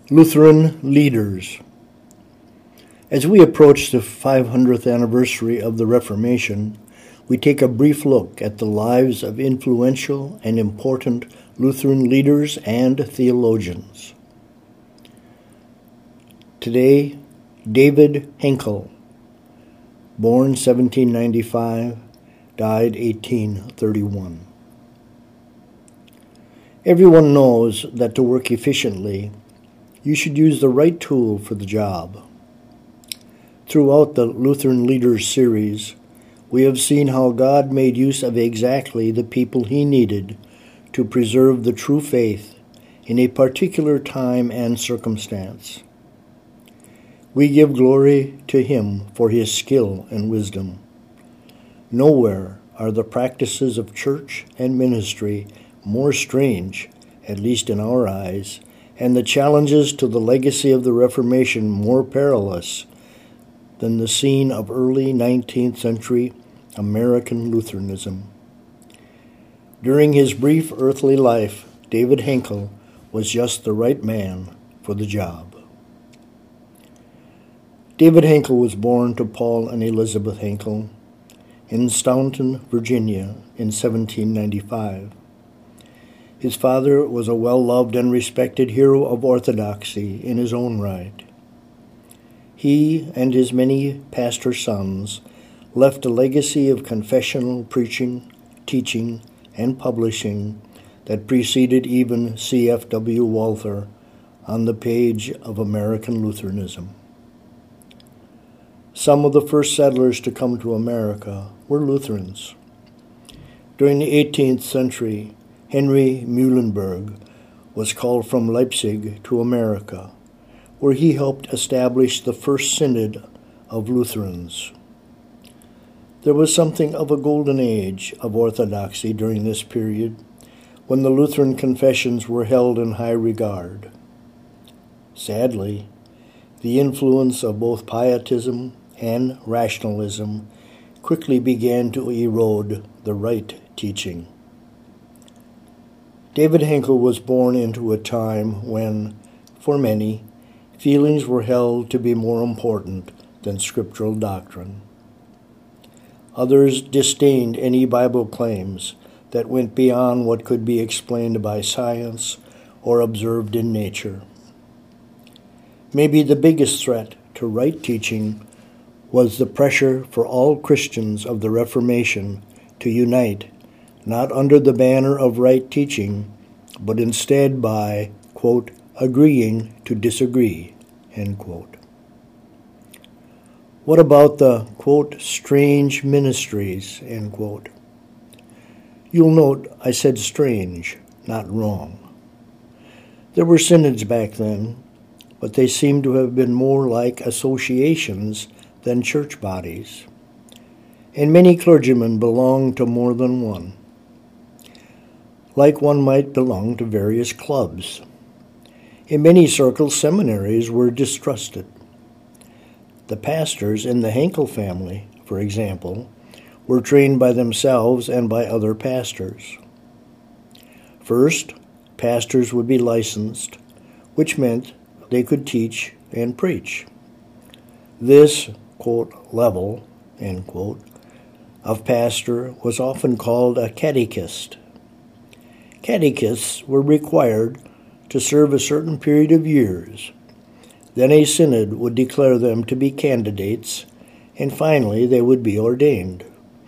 Lutheran leaders. As we approach the 500th anniversary of the Reformation, we take a brief look at the lives of influential and important Lutheran leaders and theologians. Today, David Henkel, born 1795, died 1831. Everyone knows that to work efficiently, you should use the right tool for the job. Throughout the Lutheran Leaders series, we have seen how God made use of exactly the people he needed to preserve the true faith in a particular time and circumstance. We give glory to him for his skill and wisdom. Nowhere are the practices of church and ministry more strange, at least in our eyes, and the challenges to the legacy of the Reformation more perilous than the scene of early 19th century American Lutheranism. During his brief earthly life, David Henkel was just the right man for the job. David Henkel was born to Paul and Elizabeth Henkel in Staunton, Virginia in 1795. His father was a well-loved and respected hero of orthodoxy in his own right. He and his many pastor sons left a legacy of confessional preaching, teaching, and publishing that preceded even C.F.W. Walther on the page of American Lutheranism. Some of the first settlers to come to America were Lutherans. During the 18th century, Henry Muhlenberg was called from Leipzig to America, where he helped establish the first synod of Lutherans. There was something of a golden age of orthodoxy during this period, when the Lutheran confessions were held in high regard. Sadly, the influence of both pietism and rationalism quickly began to erode the right teaching. David Henkel was born into a time when, for many, feelings were held to be more important than scriptural doctrine. Others disdained any Bible claims that went beyond what could be explained by science or observed in nature. Maybe the biggest threat to right teaching was the pressure for all Christians of the Reformation to unite, not under the banner of right teaching, but instead by, quote, agreeing to disagree, end quote. What about the, quote, strange ministries, end quote? You'll note I said strange, not wrong. There were synods back then, but they seem to have been more like associations than church bodies, and many clergymen belonged to more than one. Like one might belong to various clubs. In many circles, seminaries were distrusted. The pastors in the Henkel family, for example, were trained by themselves and by other pastors. First, pastors would be licensed, which meant they could teach and preach. This, quote, level, end quote, of pastor was often called a catechist. Catechists were required to serve a certain period of years. Then a synod would declare them to be candidates, and finally they would be ordained.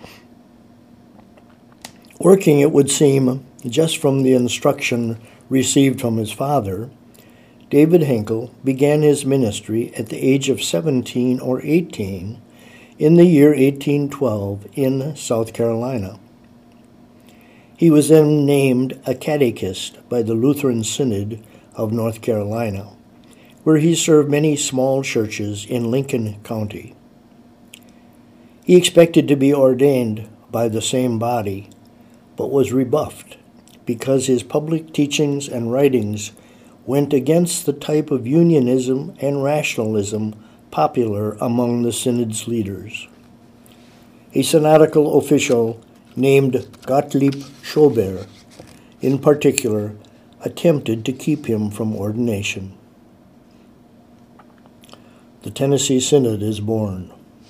Working, it would seem, just from the instruction received from his father, David Henkel began his ministry at the age of 17 or 18 in the year 1812 in South Carolina. He was then named a catechist by the Lutheran Synod of North Carolina, where he served many small churches in Lincoln County. He expected to be ordained by the same body, but was rebuffed because his public teachings and writings went against the type of unionism and rationalism popular among the synod's leaders. A synodical official named Gottlieb Schober, in particular, attempted to keep him from ordination. the Tennessee Synod is born.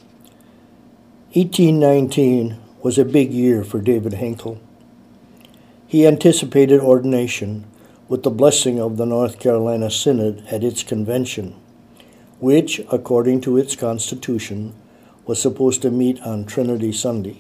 1819 was a big year for David Henkel. He anticipated ordination with the blessing of the North Carolina Synod at its convention, which, according to its constitution, was supposed to meet on Trinity Sunday.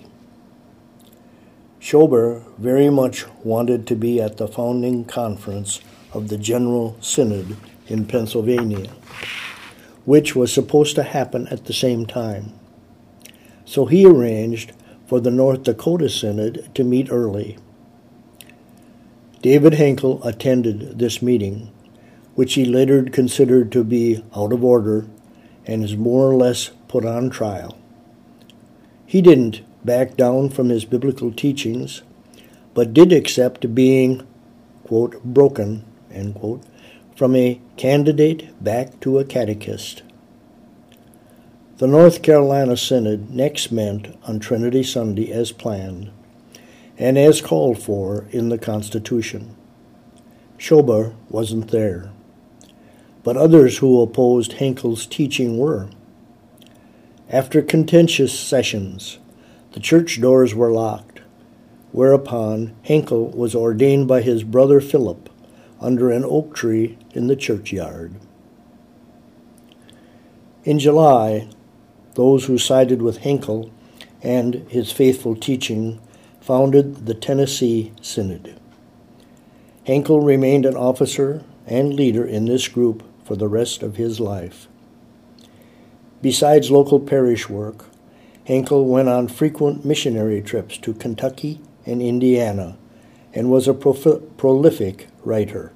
Schober very much wanted to be at the founding conference of the General Synod in Pennsylvania, which was supposed to happen at the same time. So he arranged for the North Dakota Synod to meet early. David Henkel attended this meeting, which he later considered to be out of order and is more or less put on trial. He didn't back down from his biblical teachings, but did accept being, quote, broken, end quote, from a candidate back to a catechist. The North Carolina Synod next met on Trinity Sunday as planned, and as called for in the Constitution. Schober wasn't there, but others who opposed Henkel's teaching were. After contentious sessions, the church doors were locked, whereupon Henkel was ordained by his brother Philip under an oak tree in the churchyard. In July, those who sided with Henkel and his faithful teaching founded the Tennessee Synod. Henkel remained an officer and leader in this group for the rest of his life. Besides local parish work, Henkel went on frequent missionary trips to Kentucky and Indiana and was a prolific writer.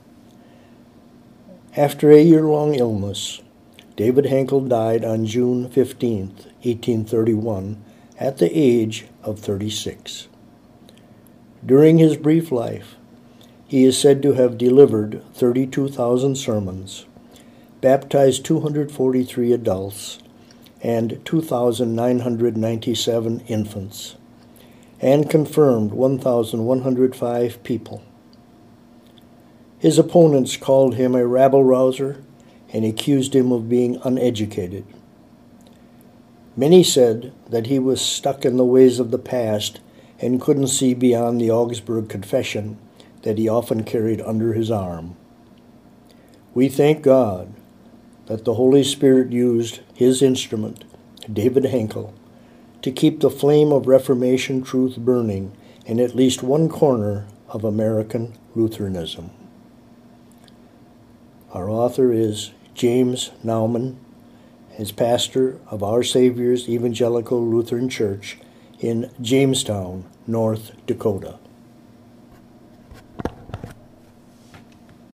After a year-long illness, David Henkel died on June 15, 1831, at the age of 36. During his brief life, he is said to have delivered 32,000 sermons, baptized 243 adults, and 2,997 infants, and confirmed 1,105 people. His opponents called him a rabble-rouser and accused him of being uneducated. Many said that he was stuck in the ways of the past and couldn't see beyond the Augsburg Confession that he often carried under his arm. We thank God that the Holy Spirit used his instrument, David Henkel, to keep the flame of Reformation truth burning in at least one corner of American Lutheranism. Our author is James Nauman, as pastor of Our Savior's Evangelical Lutheran Church in Jamestown, North Dakota.